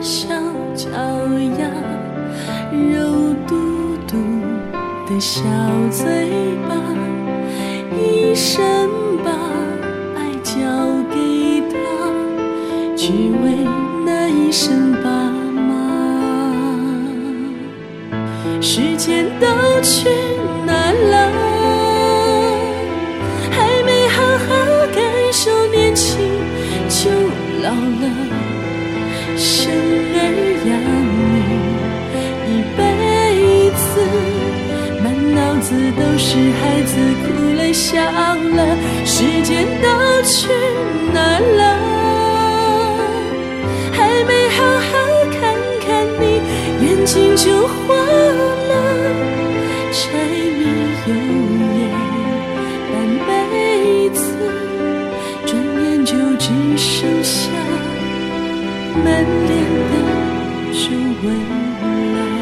小脚丫，肉嘟嘟的小嘴巴，一生把爱交给他，只为那一声爸妈。时间都去哪了？还没好好感受年轻就老了。生儿养女一辈子，满脑子都是孩子哭了笑了。时间都去哪了？还没好好看看你，眼睛就花了。柴米油盐半辈子，转眼就只剩下满脸的皱纹了。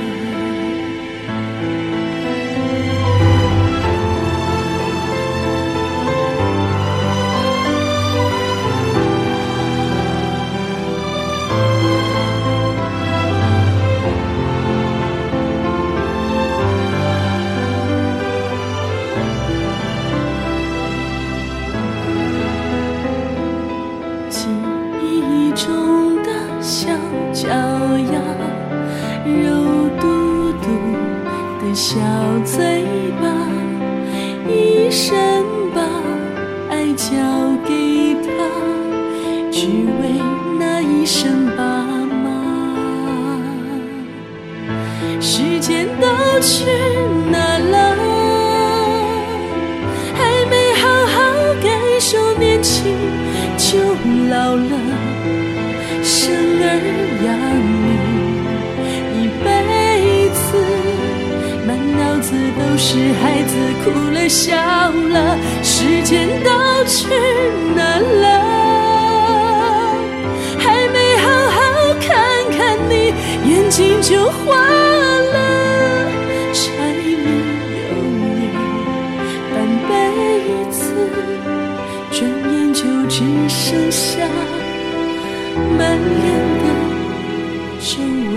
记忆中的小脚丫，肉嘟嘟的小嘴巴，一生把爱交给他，只为那一声爸妈。时间都去哪了？还没好好感受年轻就老了。生儿养女一辈子，满脑子都是孩子哭了笑了。时间都去哪了？还没好好看看你，眼睛就花了。柴米油盐半辈子，转眼就只剩下满脸的皱纹。